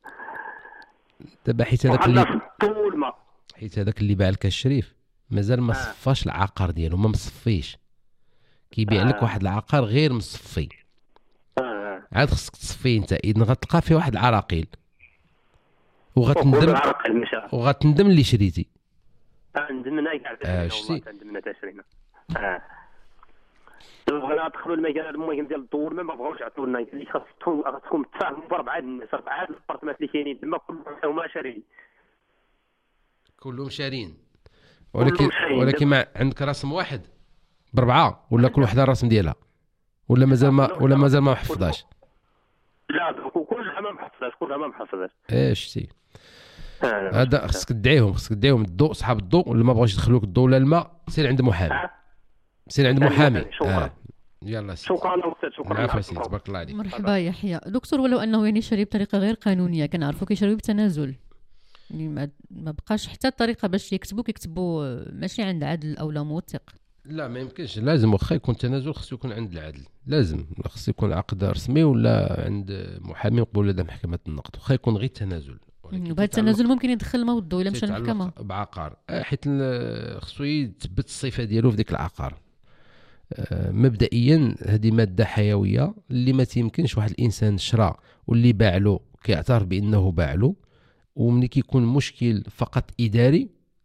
Speaker 5: دابا حيت هذاك
Speaker 15: وحنا
Speaker 5: اللي
Speaker 15: في الضوء والماء.
Speaker 5: حيت هذاك اللي باع لك الشريف مازال ما صفاش العقار ديالو، ما مصفيش، كيبيع لك
Speaker 15: آه.
Speaker 5: واحد العقار غير مصفي.
Speaker 15: اه
Speaker 5: عاد خصك تصفيه انت، اذا غتلقى فيه واحد العراقيل وغتندم
Speaker 15: العراقيل مشى.
Speaker 5: وغتندم اللي شريتي.
Speaker 15: ندمنا كاع
Speaker 5: آه،
Speaker 15: والله
Speaker 5: شتي؟
Speaker 15: ندمنا تا شرينا. اه دابا بغينا ندخلوا المكان المهم ديال الدور ما بغاوش يعطوا لنا، قال لي خاص تكون تكون متفاهم بربعه الناس، اربعه الابارتمانات اللي كاينين تما كلهم هما شاريين.
Speaker 5: كلهم شارين، ولكن
Speaker 15: شارين.
Speaker 5: ولكن ما عندك رسم واحد بربعه ولا كل وحده الرسم ديالها، ولا مازال ما ولا مازال ما حفظاش؟
Speaker 15: لا كلها ما محفظاش، كلها ما محفظاش.
Speaker 5: ايه شتي؟ هذا خصك تدعيهم، خصك تدعيهم الضوء، صحاب الضوء، ولا ما بغاوش يدخلوك الضوء ولا الماء سير عند محامي، سير عند محامي. آه. يلا سيدي.
Speaker 15: شكرا استاذ. شكرا.
Speaker 5: عافا سيدي، تبارك الله عليك.
Speaker 2: مرحبا يحيى. دكتور، ولو انه يعني شري بطريقه غير قانونيه كنعرفوا كيشريو بتنازل، يعني ما ما بقاش حتى الطريقه باش يكتبوا كيكتبوا ماشي عند عدل او لا موثق.
Speaker 5: لا ما يمكنش، لازم واخا يكون تنازل خصو يكون عند العدل، لازم خصو يكون عقد رسمي ولا عند محامي مقبول لدى محكمه النقد، واخا يكون غير تنازل.
Speaker 2: وبهذا التنازل ممكن يدخل الماء والضوء الا مشى للمحكمه
Speaker 5: بعقار، حيت خصو يثبت الصفه ديالو في ديك العقار. مبدئيا هذه ماده حيويه اللي ما تيمكنش واحد الانسان شرا واللي باع له كيعترف بانه باع له، وملي كيكون مشكل فقط اداري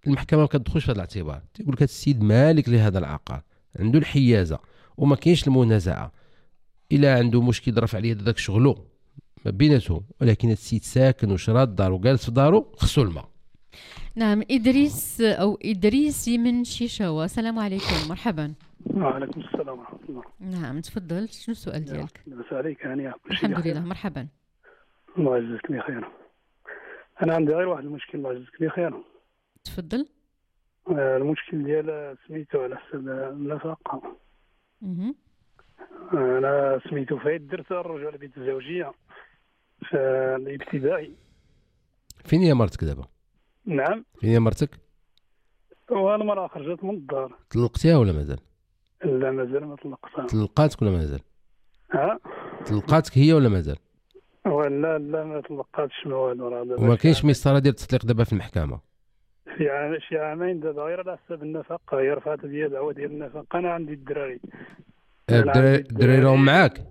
Speaker 5: المحكمه ما كتدخلش في هذا الاعتبار، تيقول لك هذا السيد مالك لهذا العقار، عنده الحيازه وما كاينش المنازعه، الا عنده مشكل رفع عليه داك شغلو ما بيناتهم، ولكن هذا السيد ساكن وشرا الدار وجالس في دارو خصو الماء.
Speaker 2: نعم. ادريس او ادريسي من شيشاوه، السلام عليكم، مرحبا.
Speaker 16: وعليكم السلام ورحمه الله.
Speaker 2: نعم تفضل، شنو السؤال ديالك؟
Speaker 16: لاباس عليك؟ هانيه؟
Speaker 2: الحمد لله، مرحبا.
Speaker 16: الله يجزيك بخير. انا عندي غير واحد المشكل، الله يجزيك بخير.
Speaker 2: تفضل.
Speaker 16: آه المشكل ديال سميتو على حسب النفقه.
Speaker 2: اها.
Speaker 16: انا سميتو فايت درت الرجوع لبيت الزوجيه في الابتدائي.
Speaker 5: فين هي مرتك دابا؟
Speaker 16: نعم.
Speaker 5: فين هي مرتك؟
Speaker 16: والمراه خرجت من الدار.
Speaker 5: طلقتيها ولا مازال؟
Speaker 16: لا مازال ما طلقتها.
Speaker 5: طلقاتك ولا مازال؟
Speaker 16: ها؟
Speaker 5: طلقاتك هي ولا مازال؟
Speaker 16: ولا لا ما طلقاتش ما والو. راه دابا
Speaker 5: وما كاينش مسطره ديال التطليق دابا في المحكمه؟
Speaker 16: في عام شي عامين دابا غير على حساب النفقه، هي رفعت لي دعوه ديال النفقه. انا عندي الدراري.
Speaker 5: الدراري راهم معاك؟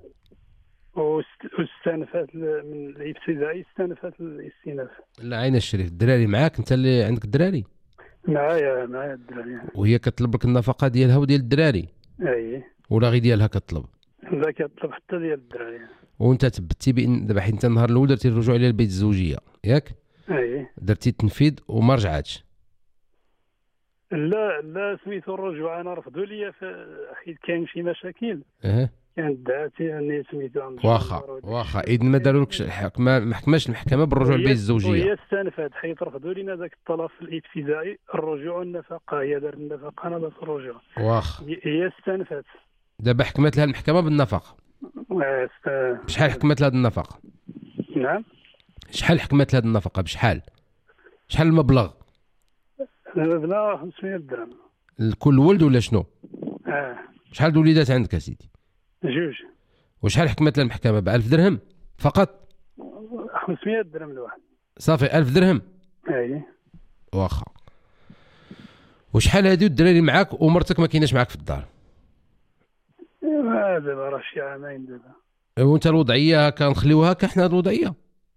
Speaker 16: واستنفت من الابتدائي، استنفت الاستئناف.
Speaker 5: لا عين الشريف، الدراري معاك؟ انت اللي عندك الدراري؟
Speaker 16: معايا معايا الدراري.
Speaker 5: وهي كتطلب لك النفقه ديالها وديال الدراري؟
Speaker 16: اي.
Speaker 5: ولا غير ديالها كتطلب؟
Speaker 16: لا كتطلب حتى ديال الدراري.
Speaker 5: وانت تبتي بان دابا حيت انت النهار الاول درتي الرجوع الى البيت الزوجيه ياك؟
Speaker 16: اي.
Speaker 5: درتي التنفيذ وما رجعتش؟
Speaker 16: لا لا سميتو الرجوع انا رفضوا لي حيت كاين شي مشاكل.
Speaker 5: اه
Speaker 16: كانت دعاتي اني سميتو.
Speaker 5: واخا واخا اذا ما دارولكش الحكمه، ما حكماش المحكمه بالرجوع للبيت الزوجيه.
Speaker 16: وهي استنفت حيت رفضوا لنا ذاك الطلب في الابتدائي الرجوع والنفقه. هي دارت النفقه انا بس الرجوع.
Speaker 5: واخا
Speaker 16: هي استنفت.
Speaker 5: دابا حكمت لها المحكمه بالنفقه. بشحال حكمت لها النفقه؟
Speaker 16: نعم.
Speaker 5: شحال حكمت لها النفقه؟ بشحال؟ شحال المبلغ؟
Speaker 16: المبلغ خمسمية درهم.
Speaker 5: لكل ولد ولا شنو؟
Speaker 16: اه.
Speaker 5: شحال د وليدات عندك يا سيدي؟
Speaker 16: جوج.
Speaker 5: وشحال حكمت لها المحكمه؟ ب ألف درهم فقط؟
Speaker 16: خمسمية درهم الواحد.
Speaker 5: صافي ألف درهم؟
Speaker 16: اي.
Speaker 5: واخا. وشحال هادو الدراري معاك ومرتك ما كايناش معاك في الدار؟
Speaker 16: دابا راه شي عامين دابا.
Speaker 5: وانت الوضعيه هكا نخليوها هكا حنا الوضعيه؟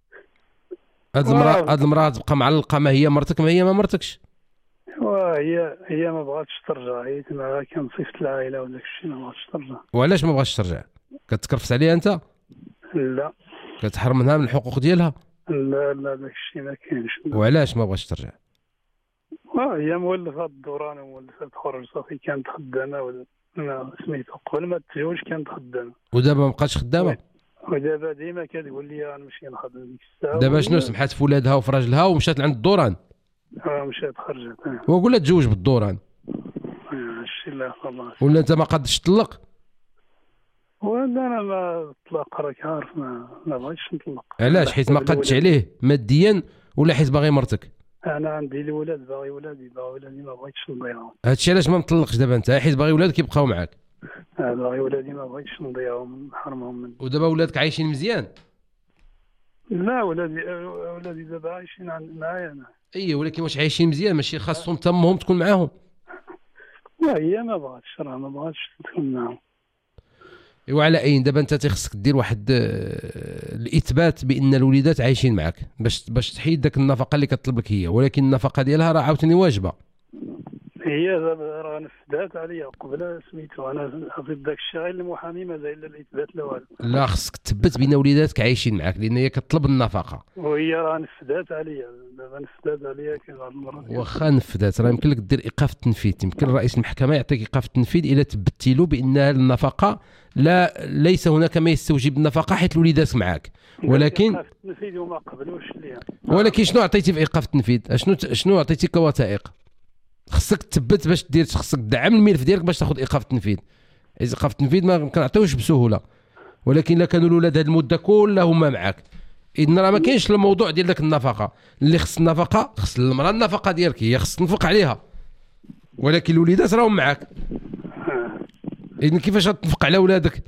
Speaker 5: هاد المراه هاد المراه تبقى معلقه، ما هي مرتك ما هي ما مرتكش؟
Speaker 16: وهي هي ما بغاتش ترجع، هي تما كان صيفط العائله وداك الشيء ما بغاتش ترجع.
Speaker 5: وعلاش ما بغاتش ترجع؟ كتكرفس عليها انت؟
Speaker 16: لا.
Speaker 5: كتحرم منها من الحقوق ديالها؟
Speaker 16: لا لا داك الشيء ما كاينش.
Speaker 5: وعلاش ما بغاتش ترجع؟
Speaker 16: وهي مولفه الدوران ومولفه تخرج، صافي كانت خدامه ولا سميتو قبل ما تزوج كانت خدامه.
Speaker 5: ودابا ما بقاتش خدامه؟
Speaker 16: ودابا ديما كتقول لي غنمشي نخدم ديك الساعه.
Speaker 5: دابا شنو سمحات في ولادها وفي راجلها ومشات لعند الدوران؟
Speaker 16: اه مشات خرجت.
Speaker 5: وقول لها تزوج بالدوران.
Speaker 16: هادشي اللي خلاص.
Speaker 5: ولا انت ما قادش تطلق؟
Speaker 16: ولا انا ما طلق، راك عارف ما ما بغيتش نطلق.
Speaker 5: علاش؟ حيت ما قادش عليه ماديا ولا حيت باغي مرتك؟
Speaker 16: انا عندي الولاد، باغي ولادي، باغي ولادي ما بغيتش نضيعهم.
Speaker 5: هادشي علاش ما مطلقش دابا انت؟ حيت باغي ولادك يبقاو معاك.
Speaker 16: اه باغي ولادي ما بغيتش نضيعهم نحرمهم من.
Speaker 5: ودابا ولادك عايشين مزيان؟
Speaker 16: لا ولادي ولادي دابا عايشين معايا انا.
Speaker 5: اي ولكن واش عايشين مزيان؟ ماشي خاصهم تمهم تكون معاهم؟
Speaker 16: لا هي ما بغاتش، راه ما بغاتش تكون معاهم.
Speaker 5: ايوا على اين دابا انت تيخصك دير واحد الاثبات بان الوليدات عايشين معك باش باش تحيد داك النفقه اللي كتطلب لك هي، ولكن النفقه ديالها راه عاوتاني واجبه.
Speaker 16: هي دابا راه نفذات عليا قبل سميتو، انا عطيت داك الشيء غير المحامي مازال الاثبات لا والو.
Speaker 5: لا خصك تثبت بان وليداتك عايشين معك لان هي كتطلب النفقه.
Speaker 16: وهي راه نفذات عليا دابا، نفذات عليا كاين هاد المره.
Speaker 5: واخا نفذات راه يمكن لك دير ايقاف التنفيذ، يمكن رئيس المحكمه يعطيك ايقاف التنفيذ الا ثبتي له بان النفقه لا ليس هناك ما يستوجب النفقه حيت الوليدات معك. ولكن
Speaker 16: ايقاف التنفيذ وما قبلوش ليها.
Speaker 5: ولكن شنو عطيتي في ايقاف التنفيذ؟ شنو شنو عطيتي كوثائق؟ خصك تثبت باش دير، خصك تدعم الملف ديالك باش تاخذ ايقاف التنفيذ. ايقاف التنفيذ ما كنعطيوش بسهوله، ولكن الا كانوا الاولاد هذه المده كلها هما معاك اذن راه ما كاينش الموضوع ديال داك النفقه. اللي خص النفقه خص المراه النفقه ديالك، هي خص تنفق عليها، ولكن الوليدات راهم معاك. اذن كيفاش غتنفق على ولادك؟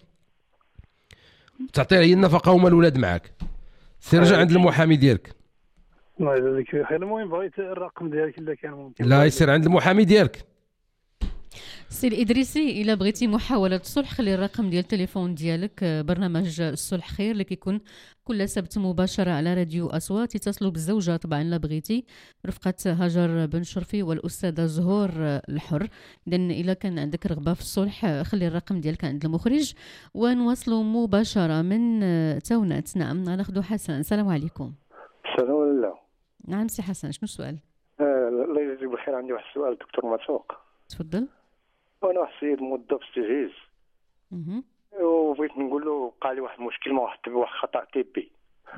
Speaker 5: تعطي هي النفقه هما الولاد معاك. سير رجع عند المحامي ديالك.
Speaker 16: الله يجزيك بخير. المهم بغيت الرقم ديالك الا كان ممكن.
Speaker 5: لا يصير عند المحامي ديالك.
Speaker 2: سي الإدريسي إلا بغيتي محاولة صلح خلي الرقم ديال التليفون ديالك. برنامج الصلح خير اللي كيكون كل سبت مباشرة على راديو أصوات. يتصلوا بالزوجة طبعا لا بغيتي، رفقة هاجر بن شرفي والأستاذة زهور الحر. إذن إلا كان عندك رغبة في الصلح خلي الرقم ديالك عند المخرج ونواصلوا مباشرة من تونات. نعم ناخذ حسن. السلام عليكم.
Speaker 17: السلام عليكم.
Speaker 2: نعم سي حسن شنو السؤال؟
Speaker 17: آه الله يجزيك بخير. عندي واحد السؤال دكتور مسوق.
Speaker 2: تفضل.
Speaker 17: وانا واحد السيد موظف في التجهيز وبغيت نقول له وقع لي واحد المشكل مع واحد واحد خطا طبي.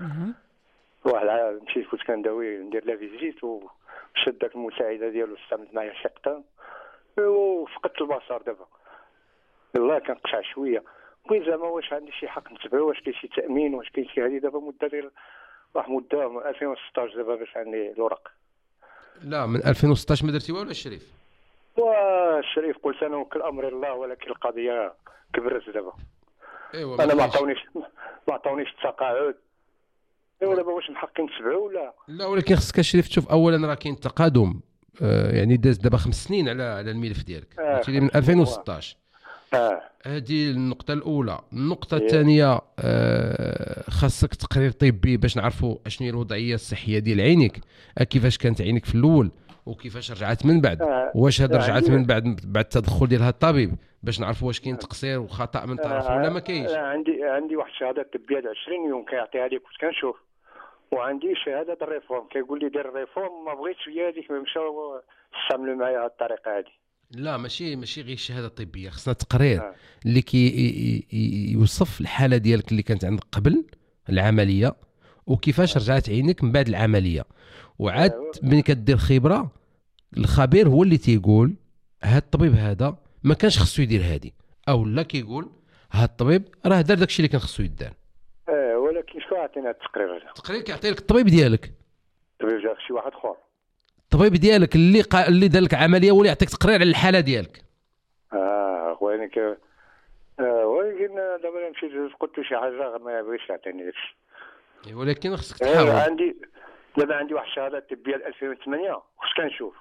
Speaker 17: واحد العام مشيت كنت كنداوي ندير لا فيزيت وشد داك المساعده ديالو استعملت معايا شقطان وفقدت البصر دابا. والله كنقشع شويه. بغيت زعما واش عندي شي حق نتبعو، واش كاين شي تامين، واش كاين شي هذه دابا مده ديال واحد مده من ألفين وستطاش دابا باش عندي الورق.
Speaker 5: لا من ألفين وستطاش ما درتي والو الشريف.
Speaker 17: والشريف قلت انا وكل امر الله، ولكن القضيه كبرت دابا.
Speaker 5: ايوا
Speaker 17: انا ما عطاونيش ما عطاونيش التقاعد. ايوا دابا واش نحق نتبعو ولا
Speaker 5: لا؟ ولكن خصك الشريف تشوف اولا راه كاين تقادم. آه يعني داز دابا خمس سنين على على الملف ديالك. قلتي لي من ألفين وستطاش. اه هذه النقطه الاولى. النقطه الثانيه آه خاصك تقرير طبي باش نعرفوا اشنو هي الوضعيه الصحيه ديال عينيك، كيفاش كانت عينك في الاول وكيفاش رجعت من بعد. آه واش هاد رجعت من بعد بعد التدخل ديال هذا الطبيب باش نعرفوا واش كاين تقصير وخطا من طرفه ولا ما كاينش.
Speaker 17: عندي عندي واحد الشهاده طبيه د عشرين يوم كيعطيها لي كنت كنشوف، وعندي شهاده الريفورم كيقول لي دير الريفورم. ما بغيتش هي هذيك مشاو استعملوا معايا هذه الطريقه هذه.
Speaker 5: لا ماشي ماشي غير الشهاده الطبيه، خصنا تقرير آه. اللي كي يوصف الحاله ديالك اللي كانت عندك قبل العمليه وكيفاش رجعت عينك من بعد العمليه. وعاد آه. ملي كدير خبره الخبير هو اللي تيقول هاد الطبيب هذا ما كانش خصو يدير هذه، او لا كيقول هاد الطبيب راه دار داكشي اللي كان خصو يدار.
Speaker 17: اه ولكن شكون عطينا التقرير هذا؟
Speaker 5: التقرير كيعطي لك الطبيب ديالك.
Speaker 17: الطبيب ديالك شي واحد اخر.
Speaker 5: الطبيب ديالك اللي قا... اللي دار لك عمليه هو اللي يعطيك تقرير على الحاله ديالك.
Speaker 17: اه خويا ك اه ولكن دابا مشيت قلت له شي حاجه ما بغيتش يعطيني داكشي.
Speaker 5: ولكن خصك تحاول.
Speaker 17: آه عندي دابا عندي واحد الشهاده طبيه ألفين وثمانية واش كنشوف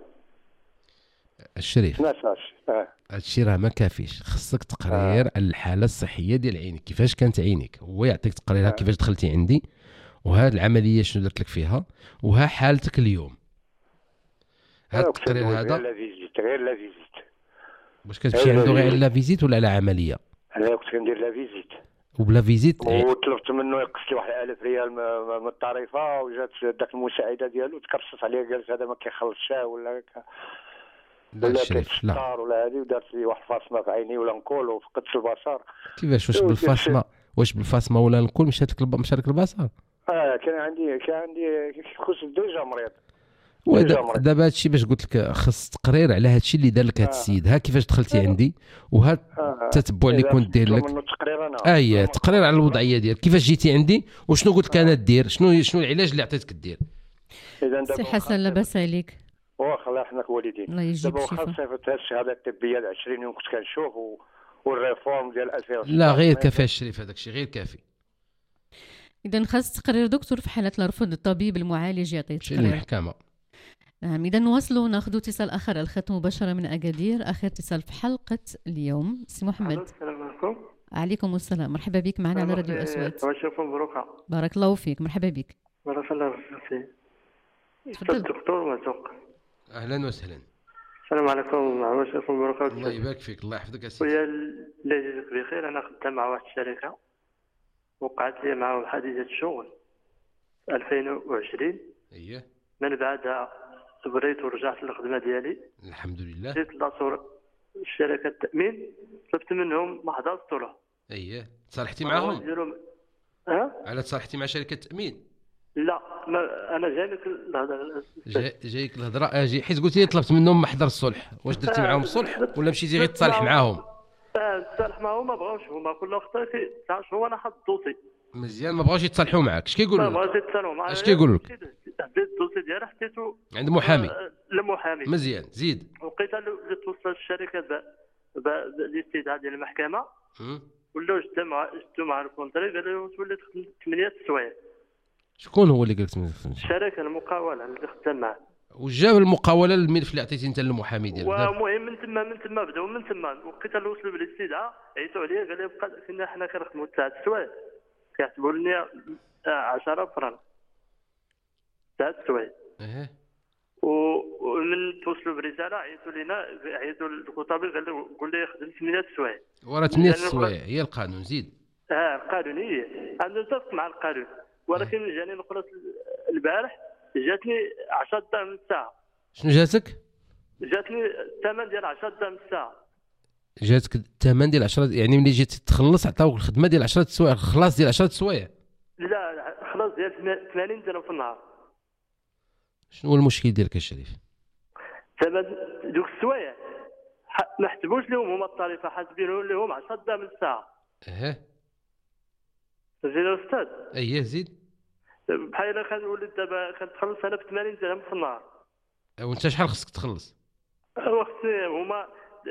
Speaker 5: الشريف.
Speaker 17: اه
Speaker 5: هادشي راه ما كافيش، خصك تقرير آه. على الحاله الصحيه ديال عينك، كيفاش كانت عينك هو يعطيك تقريرها. آه. كيفاش دخلتي عندي وهاد العمليه شنو درت لك فيها وها حالتك اليوم. هاد التقرير هذا
Speaker 17: لا فيزيت غير لا فيزيت.
Speaker 5: واش كتمشي عنده غير على لا فيزيت ولا على عمليه؟
Speaker 17: انا كنت كندير لا فيزيت
Speaker 5: وبلا فيزيت
Speaker 17: وطلبت منه يقص لي واحد ألف ريال من الطريفه، وجات داك المساعده ديالو تكرست عليه قالت هذا ما كيخلصش ولا
Speaker 5: لا الشريف لا
Speaker 17: ولا هذه، ودارت لي واحد الفاصمه في عيني ولا نكول وفقدت البصر.
Speaker 5: كيفاش واش بالفاصمه واش بالفاصمه ولا نكول مشات لك مشى لك البصر؟
Speaker 17: اه كان عندي كان عندي خص دوجا مريض.
Speaker 5: دابا هادشي باش قلت لك خص تقرير على هادشي اللي دار لك هاد السيد. ها كيفاش دخلتي عندي وهاد التتبع اللي كنت داير لك. اييه تقرير على الوضعيه ديالك، كيفاش جيتي عندي وشنو قلت لك انا دير، شنو شنو العلاج اللي عطيتك دير.
Speaker 2: سي حسن لاباس عليك.
Speaker 17: واخا الله يحفظك والديك. دابا واخا صيفط هاد الشهاده الطبيه د عشرين يوم كنت كنشوف والريفورم ديال ألفين وستطاش
Speaker 5: لا غير كافي الشريف، هذاك الشيء غير كافي.
Speaker 2: اذا خاص تقرير دكتور في حاله الرفض الطبيب المعالج يعطي
Speaker 5: تقرير المحكمه.
Speaker 2: نعم اذا نواصلوا ناخذ اتصال اخر. الخط مباشره من اكادير، اخر اتصال في حلقه اليوم. سي محمد.
Speaker 18: السلام عليكم.
Speaker 2: عليكم السلام، مرحبا بك معنا على راديو اصوات.
Speaker 18: واشوف مبروكه.
Speaker 2: بارك الله فيك، مرحبا بك.
Speaker 18: بارك الله فيك. استاذ الدكتور مرزوق.
Speaker 5: اهلا وسهلا.
Speaker 18: السلام عليكم. واشوف مبروكه.
Speaker 5: الله يبارك فيك، الله يحفظك يا سيدي.
Speaker 18: ويا الله يجزيك بخير. انا خدام مع واحد الشركه وقعت لي معهم حادثه شغل ألفين وعشرين.
Speaker 5: اييه.
Speaker 18: من بعدها صبريت ورجعت للخدمه ديالي
Speaker 5: الحمد لله.
Speaker 18: جيت لاصور الشركه التامين، طلبت منهم محضر الصوره.
Speaker 5: اييه تصالحتي معاهم؟
Speaker 18: ها
Speaker 5: على تصالحتي مع شركه التامين؟
Speaker 18: لا ما انا جايلك الهضره.
Speaker 5: جاي جايك الهضره اجي حيت قلت لي طلبت منهم محضر الصلح. واش درتي معاهم الصلح ولا مشيتي غير تصالح معاهم؟
Speaker 18: تصالح معاهم ما بغاوش هما كل وقت تعرف هو انا حط الدوسي
Speaker 5: مزيان ما بغاوش يتصالحوا معاك. اش كيقولوا لك؟
Speaker 18: ما بغاوش يتصالحوا معايا. اش
Speaker 5: كيقولوا لك؟
Speaker 18: حديت الدوسي ديالي حطيته
Speaker 5: عند محامي.
Speaker 18: المحامي
Speaker 5: مزيان زيد.
Speaker 18: وقيت له توصل الشركه بالاستدعاء ديال المحكمه ولاو جدا مع جدو مع الكونتري قال له تولي تخدم ثمانية سوايع.
Speaker 5: شكون هو اللي قال لك؟
Speaker 18: الشركه المقاوله اللي خدام معاه.
Speaker 5: وجاب المقاوله للملف اللي عطيتي انت للمحامي ديالك.
Speaker 18: ومهم من تما من تما بداو من تما وقيت وصلوا بالاستدعاء عيطوا عليا قال لي بقى كنا حنا كنخدموا تسعة السوايع كيحسبوا لنا عشرة فرنك تسعة السوايع.
Speaker 5: اها
Speaker 18: ومن توصلوا برساله عيطوا لنا عيطوا للخطابي قال له قول لي خدم ثمانية السوايع.
Speaker 5: ورا ثمانية السوايع هي القانون زيد.
Speaker 18: اه القانون هي انا نتفق مع القانون ولكن جاني نخلص البارح جاتني عشرة دراهم الساعه.
Speaker 5: شنو جاتك؟
Speaker 18: جاتني الثمن ديال عشرة دراهم الساعه.
Speaker 5: جاتك الثمن ديال عشرة يعني ملي جيت تخلص عطاوك الخدمه ديال عشرة سوايع خلاص ديال عشرة سوايع؟
Speaker 18: لا خلاص ديال ثمانين درهم في النهار.
Speaker 5: شنو هو المشكل ديالك الشريف؟
Speaker 18: ثمن دوك السوايع ما حسبوش لهم هما الطريفه حاسبين لهم عشرة دراهم الساعه.
Speaker 5: اها
Speaker 18: زيد الاستاذ.
Speaker 5: اييه زيد.
Speaker 18: بحال كنولي دابا كنتخلص انا ب ثمانين درهم في النهار.
Speaker 5: وانت شحال خصك تخلص؟
Speaker 18: وقتي هما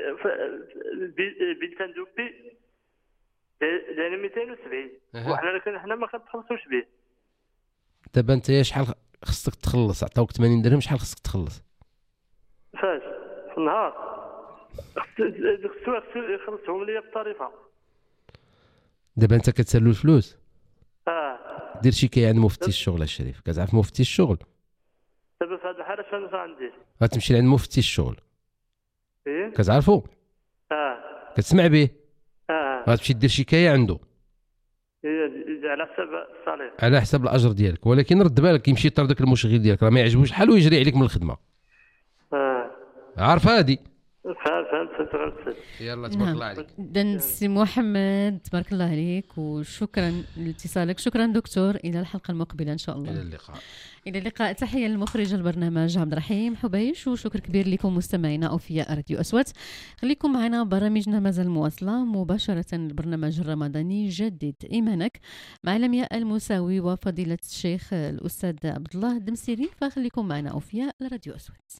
Speaker 18: بيلتان دوبي يعني مئتين وسبعين وحنا كنا حنا ما كنتخلصوش به.
Speaker 5: دابا انت شحال خصك تخلص؟ عطاوك ثمانين درهم شحال خصك تخلص؟
Speaker 18: فاش في النهار ديك السوايع خلصتهم ليا بالطريقه.
Speaker 5: دابا انت كتسالو الفلوس؟
Speaker 18: اه
Speaker 5: دير شكايه عند مفتي الشغل الشريف. كتعرف مفتي الشغل؟
Speaker 18: دابا في هذه الحاله شنو غندير؟
Speaker 5: غتمشي عند مفتي الشغل.
Speaker 18: ايه
Speaker 5: كتعرفو؟
Speaker 18: اه
Speaker 5: كتسمع به؟
Speaker 18: اه
Speaker 5: غتمشي دير شكايه عنده.
Speaker 18: ايه على حساب الصالير
Speaker 5: على حساب الاجر ديالك ولكن رد بالك يمشي يطرد داك المشغل ديالك راه ما يعجبوش الحال ويجري عليك من الخدمه.
Speaker 18: اه
Speaker 5: عارف هادي؟
Speaker 18: فهمت فهمت.
Speaker 5: يلا تبارك الله عليك.
Speaker 2: إذن سي محمد تبارك الله عليك وشكرا لاتصالك. شكرا دكتور. الى الحلقه المقبله ان شاء الله.
Speaker 5: الى اللقاء.
Speaker 2: الى اللقاء. تحيه للمخرج البرنامج عبد الرحيم حبيش وشكر كبير لكم مستمعينا اوفياء راديو أصوات. خليكم معنا برامجنا مازال مواصله مباشره. البرنامج الرمضاني جدد ايمانك مع لمياء المساوي وفضيله الشيخ الاستاذ عبد الله الدمسيري. فخليكم معنا اوفياء راديو أصوات.